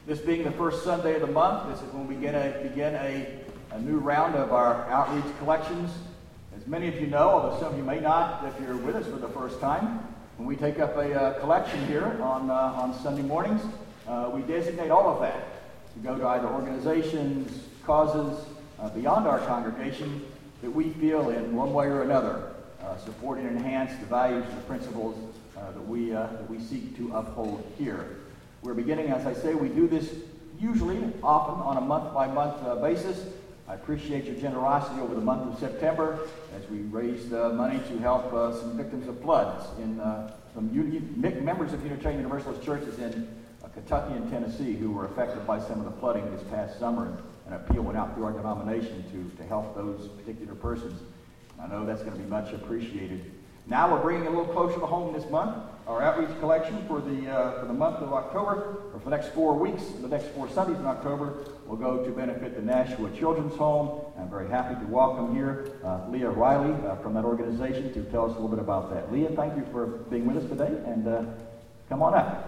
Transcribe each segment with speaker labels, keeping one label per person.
Speaker 1: This being the first Sunday of the month, this is when we begin a new round of our outreach collections. As many of you know, although some of you may not if you're with us for the first time, when we take up a collection here on Sunday mornings, we designate all of that to go to either organizations, causes beyond our congregation that we feel in one way or another support and enhance the values and the principles that we seek to uphold here. We're beginning, as I say, we do this usually, often, on a month-by-month basis. I appreciate your generosity over the month of September as we raised money to help some victims of floods in some members of Unitarian Universalist churches in Kentucky and Tennessee who were affected by some of the flooding this past summer. An appeal went out through our denomination to help those particular persons. I know that's going to be much appreciated. Now we're bringing it a little closer to home this month. Our outreach collection for the month of October, or for the next 4 weeks, the next 4 Sundays in October, will go to benefit the Nashua Children's Home. I'm very happy to welcome here Leah Riley from that organization to tell us a little bit about that. Leah, thank you for being with us today, and come on up.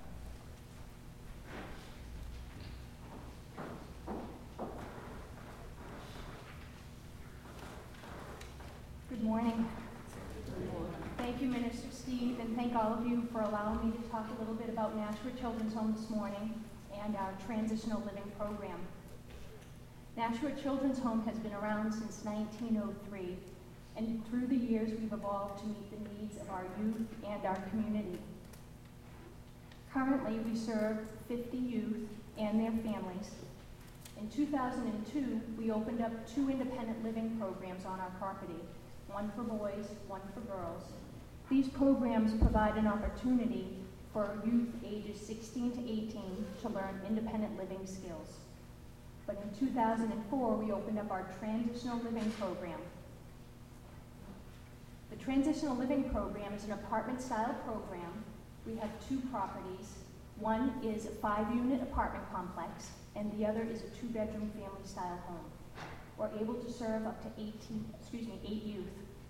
Speaker 2: Good morning. Thank you, Minister Steve, and thank all of you for allowing me to talk a little bit about Nashua Children's Home this morning and our Transitional Living Program. Nashua Children's Home has been around since 1903, and through the years we've evolved to meet the needs of our youth and our community. Currently, we serve 50 youth and their families. In 2002, we opened up 2 independent living programs on our property, one for boys, one for girls. These programs provide an opportunity for youth ages 16 to 18 to learn independent living skills. But in 2004, we opened up our Transitional Living Program. The Transitional Living Program is an apartment-style program. We have 2 properties. One is a 5-unit apartment complex, and the other is a 2-bedroom family-style home. We're able to serve up to 8 youth.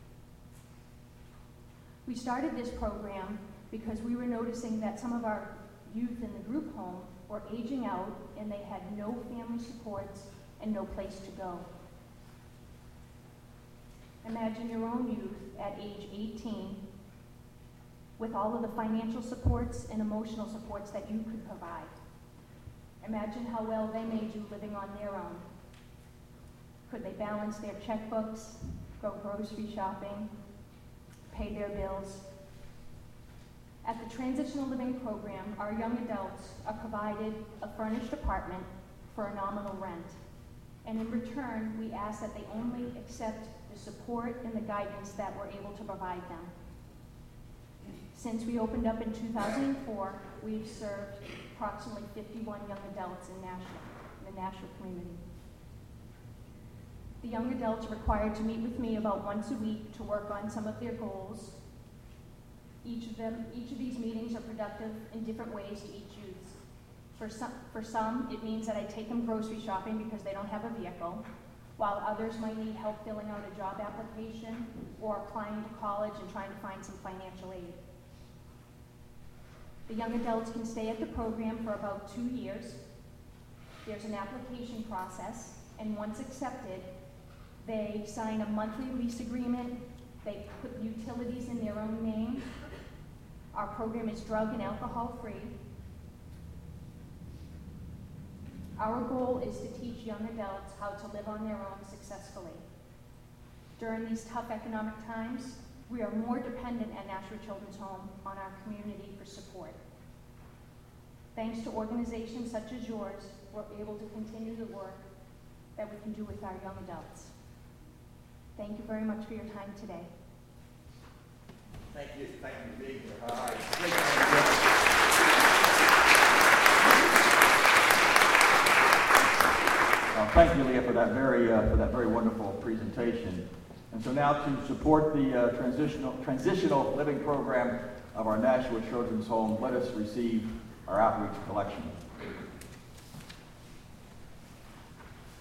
Speaker 2: We started this program because we were noticing that some of our youth in the group home were aging out and they had no family supports and no place to go. Imagine your own youth at age 18 with all of the financial supports and emotional supports that you could provide. Imagine how well they may do living on their own. Could they balance their checkbooks, go grocery shopping, pay their bills? At the Transitional Living Program, our young adults are provided a furnished apartment for a nominal rent. And in return, we ask that they only accept the support and the guidance that we're able to provide them. Since we opened up in 2004, we've served approximately 51 young adults in the Nashua community. The young adults are required to meet with me about once a week to work on some of their goals. Each of these meetings are productive in different ways to each youth. For some, it means that I take them grocery shopping because they don't have a vehicle, while others might need help filling out a job application or applying to college and trying to find some financial aid. The young adults can stay at the program for about 2 years. There's an application process, and once accepted, they sign a monthly lease agreement. They put utilities in their own name. Our program is drug and alcohol free. Our goal is to teach young adults how to live on their own successfully. During these tough economic times, we are more dependent at Nashua Children's Home on our community for support. Thanks to organizations such as yours, we're able to continue the work that we can do with our young adults. Thank you very much for your time today.
Speaker 1: Thank you for being here. All right. Thank you, Leah, for that very wonderful presentation. And so now to support the transitional living program of our Nashua Children's Home, let us receive our outreach collection.